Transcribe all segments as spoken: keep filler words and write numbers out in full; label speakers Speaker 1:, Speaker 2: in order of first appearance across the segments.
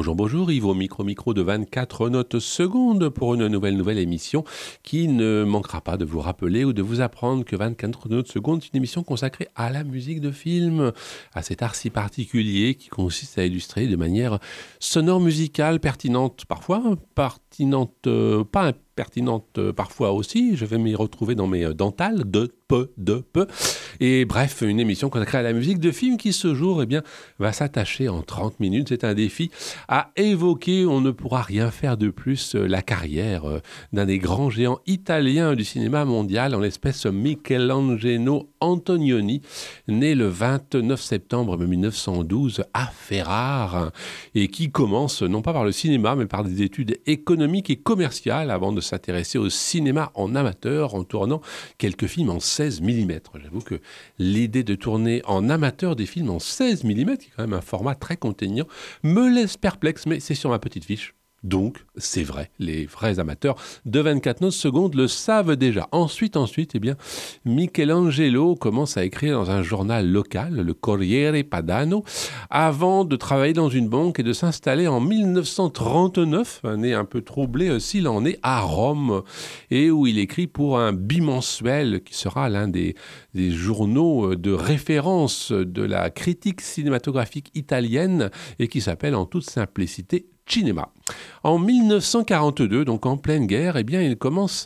Speaker 1: Bonjour, bonjour, Yves au micro-micro de vingt-quatre notes secondes pour une nouvelle nouvelle émission qui ne manquera pas de vous rappeler ou de vous apprendre que vingt-quatre notes secondes est une émission consacrée à la musique de film, à cet art si particulier qui consiste à illustrer de manière sonore musicale pertinente parfois, pertinente euh, pas pertinente euh, parfois aussi, je vais m'y retrouver dans mes euh, dentales de peu, de peu. Et bref, une émission consacrée à la musique de film qui ce jour eh bien, va s'attacher en trente minutes, c'est un défi, à évoquer, on ne pourra rien faire de plus, euh, la carrière euh, d'un des grands géants italiens du cinéma mondial, en l'espèce Michelangelo Antonioni, né le vingt-neuf septembre mille neuf cent douze à Ferrare, et qui commence non pas par le cinéma, mais par des études économiques et commerciales avant de s'intéresser au cinéma en amateur en tournant quelques films en seize millimètres. J'avoue que l'idée de tourner en amateur des films en seize millimètres, qui est quand même un format très contraignant, me laisse perplexe, mais c'est sur ma petite fiche. Donc, c'est vrai, les vrais amateurs de vingt-quatre notes secondes le savent déjà. Ensuite, ensuite, eh bien, Michelangelo commence à écrire dans un journal local, le Corriere Padano, avant de travailler dans une banque et de s'installer en mille neuf cent trente-neuf, année un peu troublée s'il en est, à Rome, et où il écrit pour un bimensuel qui sera l'un des, des journaux de référence de la critique cinématographique italienne et qui s'appelle en toute simplicité Cinema. En mille neuf cent quarante-deux, donc en pleine guerre, eh bien, il commence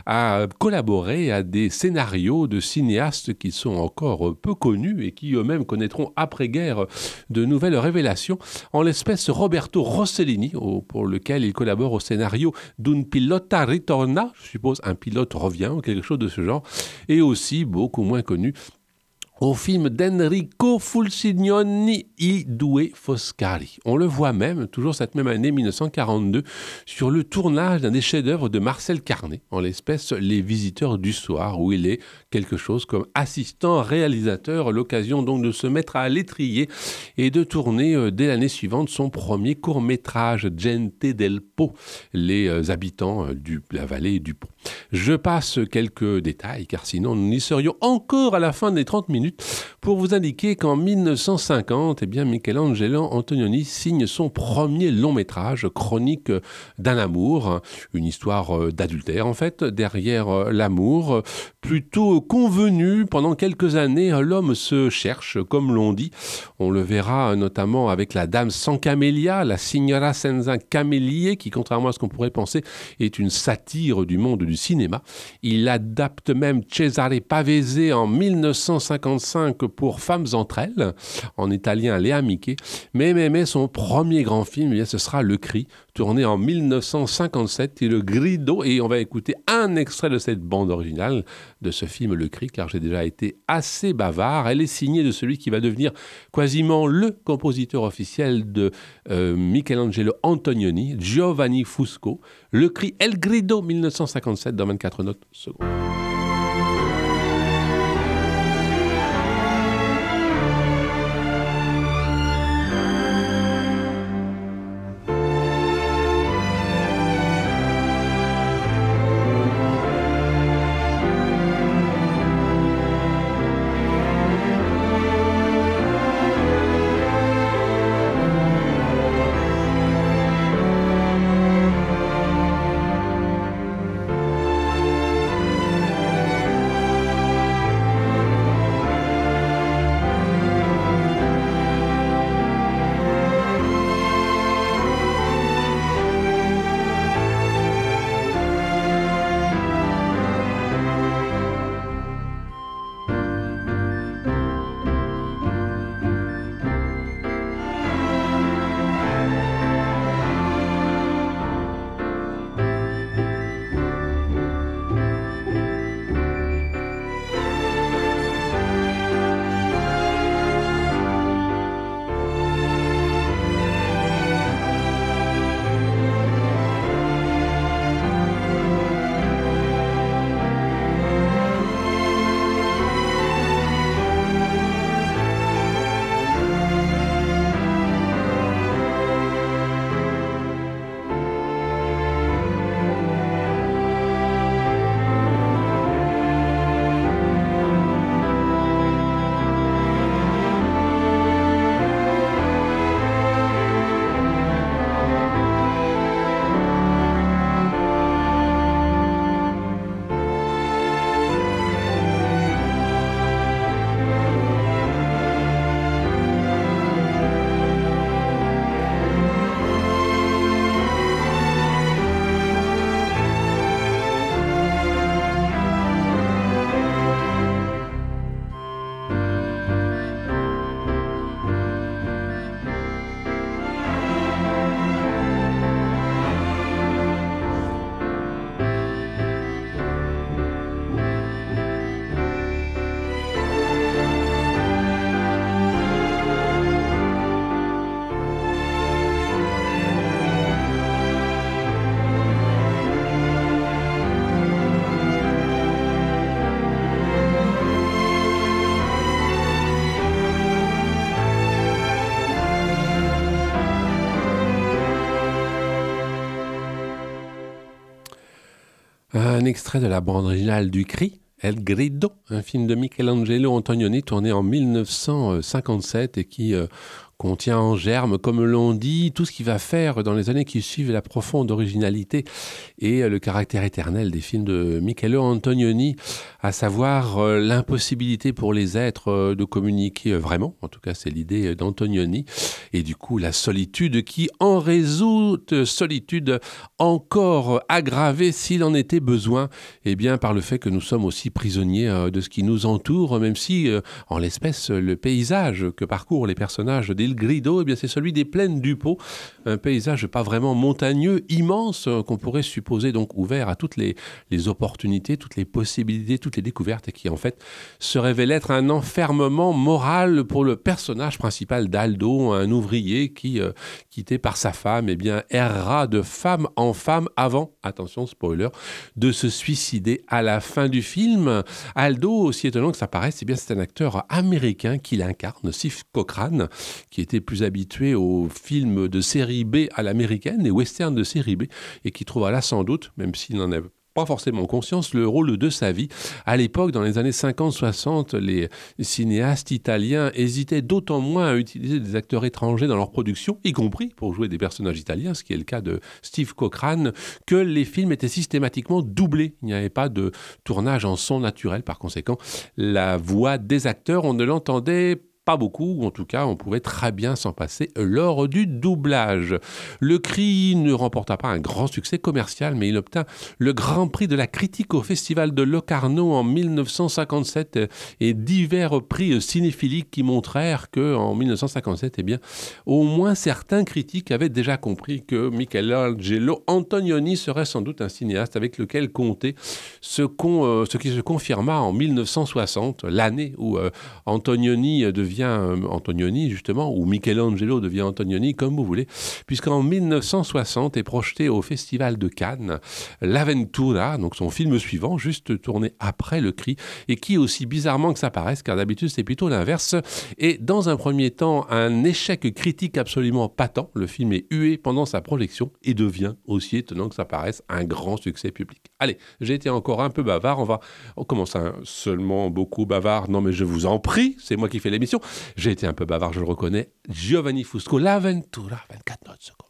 Speaker 1: à collaborer à des scénarios de cinéastes qui sont encore peu connus et qui eux-mêmes connaîtront après-guerre de nouvelles révélations. En l'espèce, Roberto Rossellini, au, pour lequel il collabore au scénario d'Un pilota ritorna, je suppose un pilote revient ou quelque chose de ce genre, et aussi, beaucoup moins connu, au film d'Enrico Fulcignoni, I Due Foscari. On le voit même, toujours cette même année mille neuf cent quarante-deux, sur le tournage d'un des chefs-d'œuvre de Marcel Carné, en l'espèce Les Visiteurs du Soir, où il est quelque chose comme assistant réalisateur, l'occasion donc de se mettre à l'étrier et de tourner euh, dès l'année suivante son premier court-métrage, Gente del Po, les euh, habitants euh, de la vallée du Pont. Je passe quelques détails, car sinon nous n'y serions encore à la fin des trente minutes, pour vous indiquer qu'en mille neuf cent cinquante, eh bien, Michelangelo Antonioni signe son premier long-métrage, Chronique d'un amour, une histoire d'adultère en fait, derrière l'amour, plutôt convenu. Pendant quelques années, l'homme se cherche, comme l'on dit. On le verra notamment avec La Dame sans camélia, La Signora senza camelie, qui, contrairement à ce qu'on pourrait penser, est une satire du monde du cinéma. Il adapte même Cesare Pavese en mille neuf cent cinquante-cinq pour Femmes entre elles, en italien Le Amiche, mais, mais, mais son premier grand film, eh bien, ce sera Le Cri, tourné en mille neuf cent cinquante-sept, et Le Grido, et on va écouter un extrait de cette bande originale de ce film Le Cri, car j'ai déjà été assez bavard. Elle est signée de celui qui va devenir quasiment le compositeur officiel de euh, Michelangelo Antonioni, Giovanni Fusco. Le Cri, El Grido, mille neuf cent cinquante-sept, dans vingt-quatre notes secondes. Un extrait de la bande originale du Cri, El Grido, un film de Michelangelo Antonioni tourné en mille neuf cent cinquante-sept et qui euh, contient en germe, comme l'on dit, tout ce qui va faire dans les années qui suivent la profonde originalité et euh, le caractère éternel des films de Michelo Antonioni, à savoir euh, l'impossibilité pour les êtres euh, de communiquer euh, vraiment, en tout cas c'est l'idée d'Antonioni, et du coup la solitude qui en résulte, solitude encore aggravée s'il en était besoin, eh bien par le fait que nous sommes aussi prisonniers euh, de ce qui nous entoure, même si euh, en l'espèce le paysage que parcourent les personnages d'Il Grido, eh bien c'est celui des plaines du Pô, un paysage pas vraiment montagneux, immense, euh, qu'on pourrait supposer donc ouvert à toutes les, les opportunités, toutes les possibilités, toutes les découvertes, et qui en fait se révèle être un enfermement moral pour le personnage principal d'Aldo, un ouvrier qui, euh, quitté par sa femme, eh bien errera de femme en femme avant, attention spoiler, de se suicider à la fin du film. Aldo, aussi étonnant que ça paraisse, eh bien c'est un acteur américain qui l'incarne, Steve Cochrane, qui était plus habitué aux films de série B à l'américaine, les westerns de série B, et qui trouvera là sans doute, même s'il n'en avait pas forcément conscience, le rôle de sa vie. À l'époque, dans les années cinquante soixante, les cinéastes italiens hésitaient d'autant moins à utiliser des acteurs étrangers dans leur production, y compris pour jouer des personnages italiens, ce qui est le cas de Steve Cochrane, que les films étaient systématiquement doublés. Il n'y avait pas de tournage en son naturel. Par conséquent, la voix des acteurs, on ne l'entendait pas beaucoup, ou en tout cas, on pouvait très bien s'en passer lors du doublage. Le Cri ne remporta pas un grand succès commercial, mais il obtint le Grand Prix de la critique au Festival de Locarno en mille neuf cent cinquante-sept et divers prix cinéphiliques qui montrèrent qu'en mille neuf cent cinquante-sept, eh bien, au moins certains critiques avaient déjà compris que Michelangelo Antonioni serait sans doute un cinéaste avec lequel compter, ce, qu'on, euh, ce qui se confirma en mille neuf cent soixante, l'année où euh, Antonioni devient Antonioni, justement, ou Michelangelo devient Antonioni, comme vous voulez, puisqu'en mille neuf cent soixante est projeté au Festival de Cannes L'Avventura, donc son film suivant, juste tourné après Le Cri, et qui, aussi bizarrement que ça paraisse, car d'habitude c'est plutôt l'inverse, est dans un premier temps un échec critique absolument patent. Le film est hué pendant sa projection et devient, aussi étonnant que ça paraisse, un grand succès public. Allez, j'ai été encore un peu bavard, on va, on commence un, seulement beaucoup bavard, non mais je vous en prie, c'est moi qui fais l'émission. J'ai été un peu bavard, je le reconnais. Giovanni Fusco, L'Avventura, vingt-quatre notes secondes.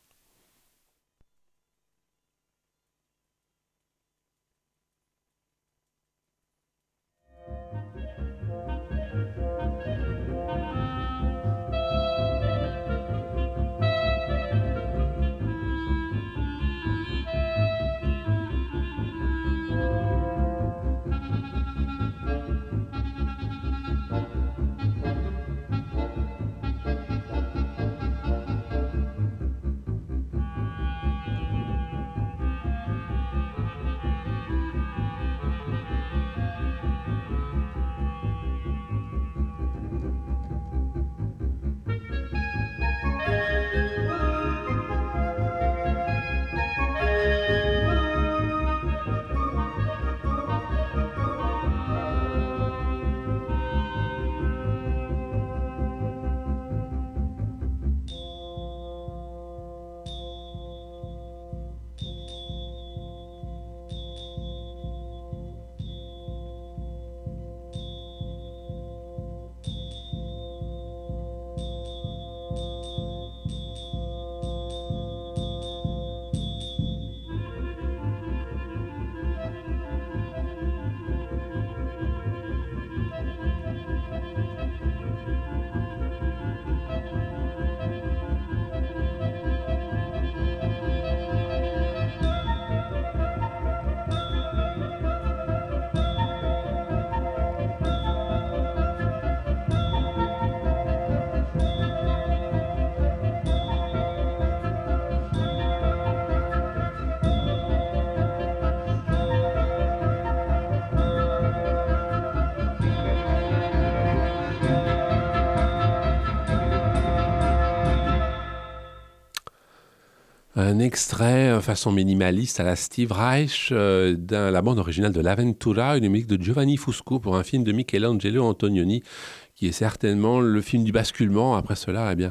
Speaker 1: Un extrait façon minimaliste à la Steve Reich euh, de la bande originale de L'Avventura, une musique de Giovanni Fusco pour un film de Michelangelo Antonioni, qui est certainement le film du basculement. Après cela, eh bien,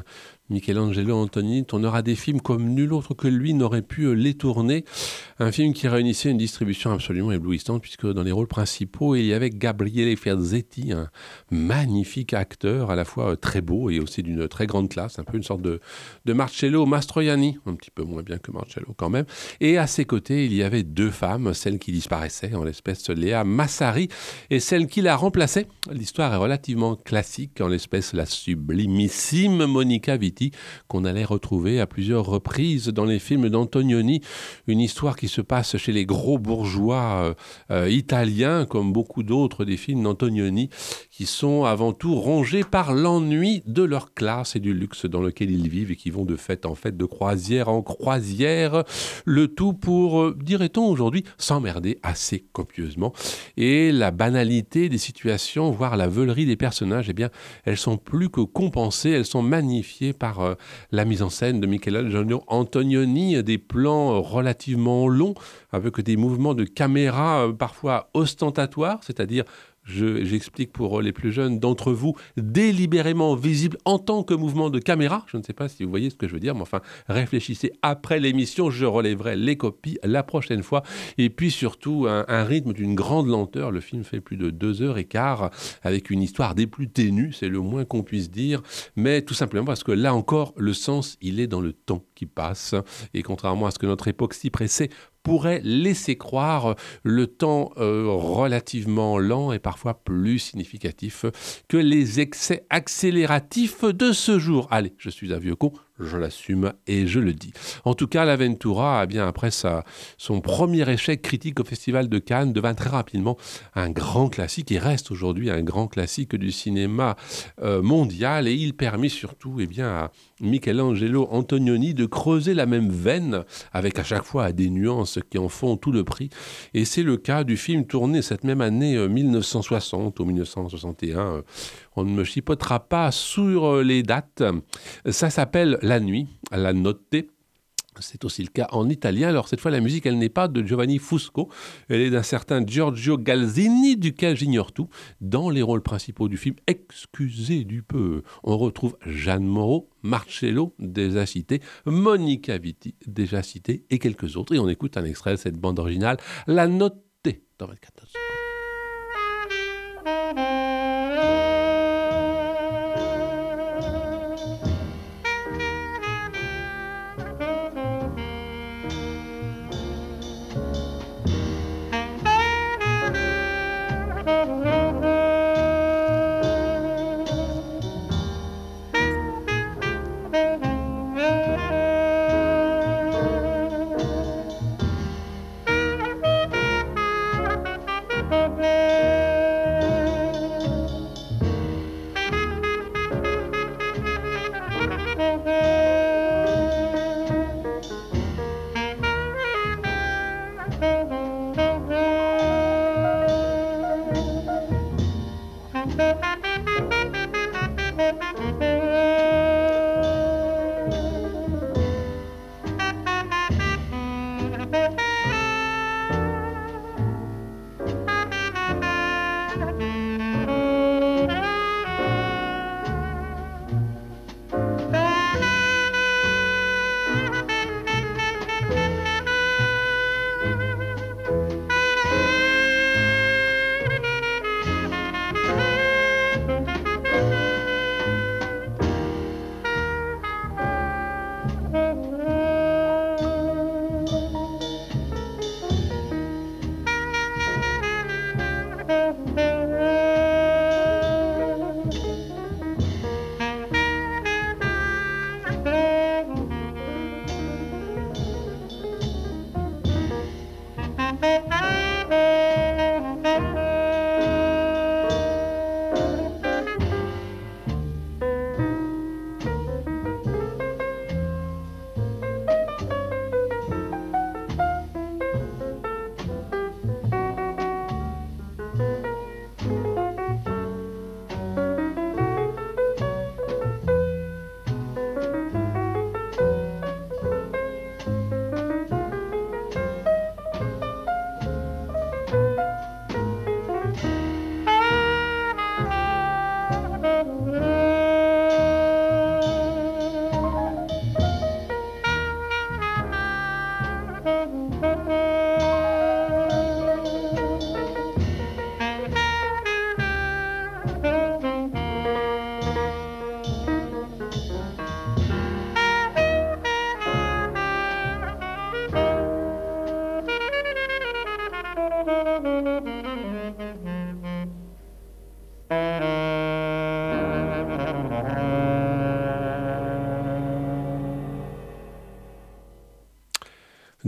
Speaker 1: Michelangelo Antonioni tournera des films comme nul autre que lui n'aurait pu les tourner. Un film qui réunissait une distribution absolument éblouissante, puisque dans les rôles principaux, il y avait Gabriele Ferzetti, un magnifique acteur, à la fois très beau et aussi d'une très grande classe, un peu une sorte de, de Marcello Mastroianni, un petit peu moins bien que Marcello quand même. Et à ses côtés, il y avait deux femmes, celle qui disparaissait, en l'espèce Léa Massari, et celle qui la remplaçait. L'histoire est relativement classique, en l'espèce la sublimissime Monica Vitti, qu'on allait retrouver à plusieurs reprises dans les films d'Antonioni. Une histoire qui se passe chez les gros bourgeois euh, euh, italiens, comme beaucoup d'autres des films d'Antonioni, qui sont avant tout rongés par l'ennui de leur classe et du luxe dans lequel ils vivent et qui vont de fête en fête, de croisière en croisière, le tout pour, euh, dirait-on aujourd'hui, s'emmerder assez copieusement. Et la banalité des situations, voire la veulerie des personnages, eh bien, elles sont plus que compensées, elles sont magnifiées par par euh, la mise en scène de Michelangelo Antonioni, des plans relativement longs, avec des mouvements de caméra euh, parfois ostentatoires, c'est-à-dire Je, j'explique pour les plus jeunes d'entre vous, délibérément visible en tant que mouvement de caméra. Je ne sais pas si vous voyez ce que je veux dire, mais enfin, réfléchissez après l'émission, je relèverai les copies la prochaine fois. Et puis surtout, un, un rythme d'une grande lenteur. Le film fait plus de deux heures et quart, avec une histoire des plus ténues, c'est le moins qu'on puisse dire, mais tout simplement parce que là encore, le sens, il est dans le temps qui passe. Et contrairement à ce que notre époque si pressée pourrait laisser croire, le temps euh, relativement lent et parfois plus significatif que les excès accélératifs de ce jour. Allez, je suis un vieux con, je l'assume et je le dis. En tout cas, l'Aventura, eh bien, après sa, son premier échec critique au Festival de Cannes, devint très rapidement un grand classique et reste aujourd'hui un grand classique du cinéma euh, mondial, et il permit surtout eh bien, à Michelangelo Antonioni de creuser la même veine avec à chaque fois des nuances qui en font tout le prix. Et c'est le cas du film tourné cette même année euh, mille neuf cent soixante ou mille neuf cent soixante et un. Euh, on ne me chipotera pas sur euh, les dates. Ça s'appelle La Nuit, La Notte. C'est aussi le cas en italien. Alors cette fois, la musique, elle n'est pas de Giovanni Fusco, elle est d'un certain Giorgio Galzini, duquel j'ignore tout. Dans les rôles principaux du film, excusez du peu, on retrouve Jeanne Moreau, Marcello, déjà cité, Monica Vitti, déjà cité, et quelques autres. Et on écoute un extrait de cette bande originale, La Notte, dans vingt-quatorze.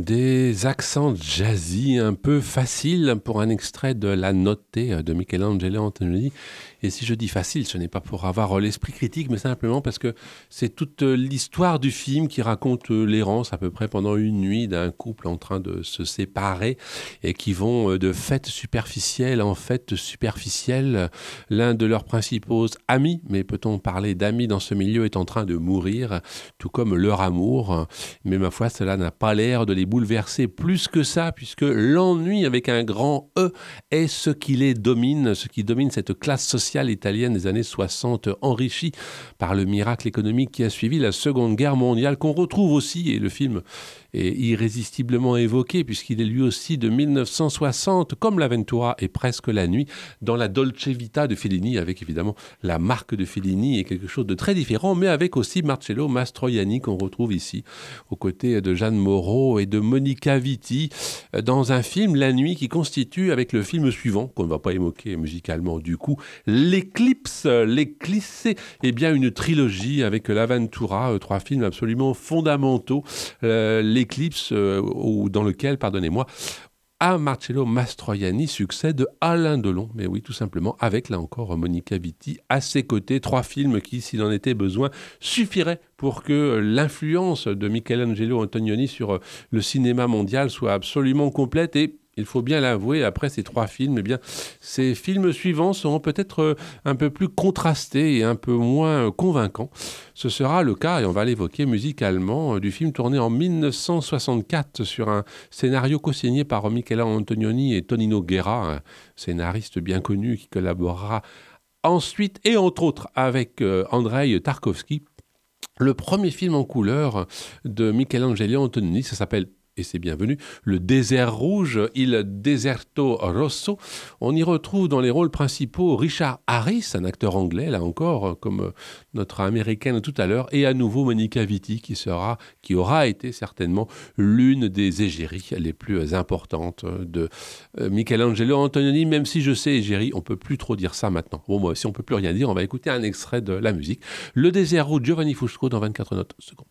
Speaker 1: Des accents jazzy un peu faciles pour un extrait de La Notte de Michelangelo Antonioni. Et si je dis facile, ce n'est pas pour avoir l'esprit critique, mais simplement parce que c'est toute l'histoire du film qui raconte l'errance à peu près pendant une nuit d'un couple en train de se séparer et qui vont de fête superficielle en fête superficielle. L'un de leurs principaux amis, mais peut-on parler d'amis dans ce milieu, est en train de mourir, tout comme leur amour. Mais ma foi, cela n'a pas l'air de les bouleverser plus que ça, puisque l'ennui avec un grand E est ce qui les domine, ce qui domine cette classe sociale italienne des années soixante, enrichie par le miracle économique qui a suivi la Seconde Guerre mondiale, qu'on retrouve aussi, et le film est irrésistiblement évoqué, puisqu'il est lui aussi de mille neuf cent soixante, comme l'Avventura et presque la nuit, dans la Dolce Vita de Fellini, avec évidemment la marque de Fellini et quelque chose de très différent, mais avec aussi Marcello Mastroianni qu'on retrouve ici, aux côtés de Jeanne Moreau et de Monica Vitti, dans un film, La Nuit, qui constitue, avec le film suivant, qu'on ne va pas évoquer musicalement du coup, L'Éclipse, l'Éclissé, eh bien une trilogie avec l'Avventura, euh, trois films absolument fondamentaux, euh, L'Éclipse, euh, ou dans lequel, pardonnez-moi, à Marcello Mastroianni succède Alain Delon, mais oui, tout simplement, avec, là encore, Monica Vitti à ses côtés. Trois films qui, s'il en était besoin, suffiraient pour que l'influence de Michelangelo Antonioni sur le cinéma mondial soit absolument complète. Et il faut bien l'avouer, après ces trois films, eh bien, ces films suivants seront peut-être un peu plus contrastés et un peu moins convaincants. Ce sera le cas, et on va l'évoquer musicalement, du film tourné en mille neuf cent soixante-quatre sur un scénario co-signé par Michelangelo Antonioni et Tonino Guerra, un scénariste bien connu qui collaborera ensuite et entre autres avec euh, Andrei Tarkovsky. Le premier film en couleur de Michelangelo Antonioni, ça s'appelle, et c'est bienvenu, Le Désert Rouge, Il Deserto Rosso. On y retrouve dans les rôles principaux Richard Harris, un acteur anglais, là encore, comme notre américaine tout à l'heure, et à nouveau Monica Vitti, qui sera, qui aura été certainement l'une des égéries les plus importantes de Michelangelo Antonioni, même si je sais, égérie, on ne peut plus trop dire ça maintenant. Bon, moi, si on ne peut plus rien dire, on va écouter un extrait de la musique. Le Désert Rouge, Giovanni Fusco, dans vingt-quatre notes secondes.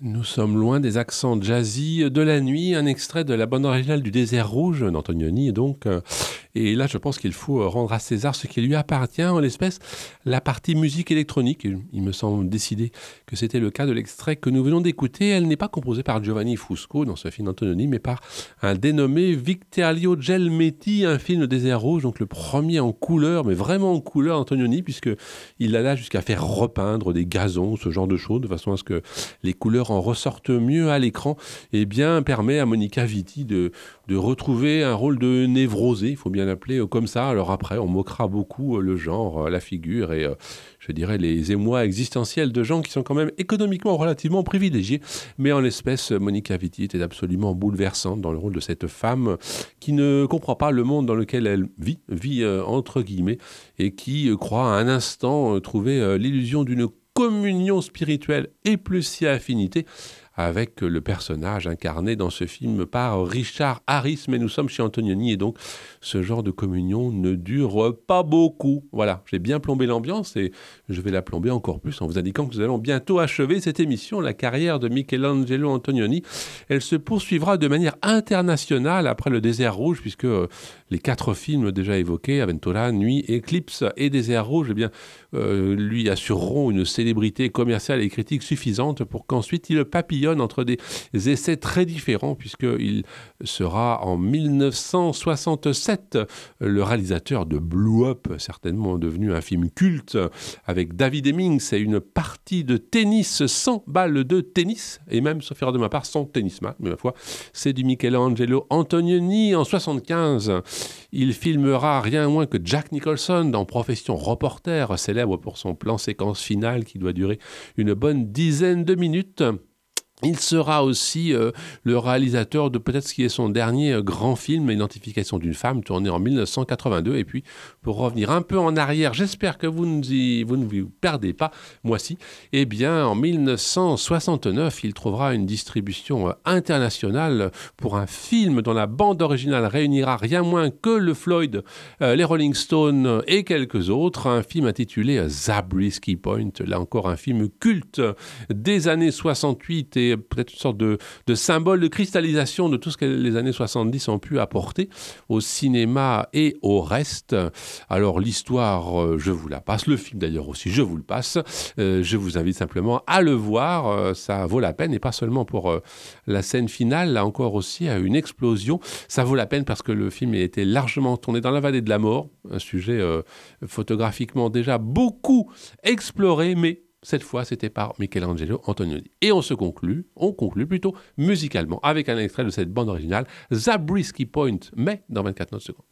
Speaker 1: Nous sommes loin des accents jazzy de la nuit, un extrait de la bande originale du Désert Rouge d'Antonioni donc. euh, Et là, je pense qu'il faut rendre à César ce qui lui appartient, en l'espèce la partie musique électronique. Il me semble décidé que c'était le cas de l'extrait que nous venons d'écouter. Elle n'est pas composée par Giovanni Fusco dans ce film d'Antonioni, mais par un dénommé Victorio Gelmetti, un film de Désert Rouge, donc le premier en couleur, mais vraiment en couleur d'Antonioni, puisqu'il alla jusqu'à faire repeindre des gazons, ce genre de choses, de façon à ce que les couleurs en ressortent mieux à l'écran, et bien permet à Monica Vitti de, de retrouver un rôle de névrosé, il faut bien l'appeler comme ça. Alors après, on moquera beaucoup le genre, la figure et, euh, je dirais, les émois existentiels de gens qui sont quand même économiquement relativement privilégiés. Mais en l'espèce, Monica Vitti était absolument bouleversante dans le rôle de cette femme qui ne comprend pas le monde dans lequel elle vit, vit euh, entre guillemets, et qui euh, croit à un instant euh, trouver euh, l'illusion d'une communion spirituelle et plus si affinité avec le personnage incarné dans ce film par Richard Harris. Mais nous sommes chez Antonioni et donc ce genre de communion ne dure pas beaucoup. Voilà, j'ai bien plombé l'ambiance et je vais la plomber encore plus en vous indiquant que nous allons bientôt achever cette émission. La carrière de Michelangelo Antonioni, elle se poursuivra de manière internationale après le Désert Rouge, puisque euh, les quatre films déjà évoqués, Aventura, Nuit, Eclipse et Désert Rouge, eh bien, euh, lui assureront une célébrité commerciale et critique suffisante pour qu'ensuite il papillonne entre des essais très différents, puisqu'il sera en mille neuf cent soixante-sept le réalisateur de Blow Up, certainement devenu un film culte, avec David Hemmings et une partie de tennis sans balles de tennis, et même, sauf erreur de ma part, sans tennisman, mais ma foi, c'est du Michelangelo Antonioni. En soixante-quinze, il filmera rien moins que Jack Nicholson dans Profession reporter, célèbre pour son plan séquence finale qui doit durer une bonne dizaine de minutes. Il sera aussi euh, le réalisateur de peut-être ce qui est son dernier euh, grand film, Identification d'une femme, tourné en mille neuf cent quatre-vingt-deux. Et puis, pour revenir un peu en arrière, j'espère que vous, nous y, vous ne vous perdez pas, moi si, eh bien, en mille neuf cent soixante-neuf, il trouvera une distribution euh, internationale pour un film dont la bande originale réunira rien moins que le Floyd, euh, les Rolling Stones et quelques autres. Un film intitulé euh, Zabriskie Point, là encore un film culte des années soixante-huit et peut-être une sorte de, de symbole de cristallisation de tout ce que les années soixante-dix ont pu apporter au cinéma et au reste. Alors l'histoire, euh, je vous la passe, le film d'ailleurs aussi, je vous le passe. Euh, je vous invite simplement à le voir, euh, ça vaut la peine, et pas seulement pour euh, la scène finale, là encore aussi à une explosion. Ça vaut la peine parce que le film a été largement tourné dans la vallée de la mort, un sujet euh, photographiquement déjà beaucoup exploré, mais cette fois, c'était par Michelangelo Antonioni. Et on se conclut, on conclut plutôt musicalement, avec un extrait de cette bande originale, Zabriskie Point, mais dans vingt-quatre notes secondes.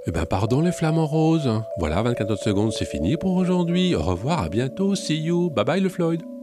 Speaker 1: Eh ben, pardon les flamants roses. Voilà, vingt-quatre autres secondes, c'est fini pour aujourd'hui. Au revoir, à bientôt, see you. Bye bye le Floyd.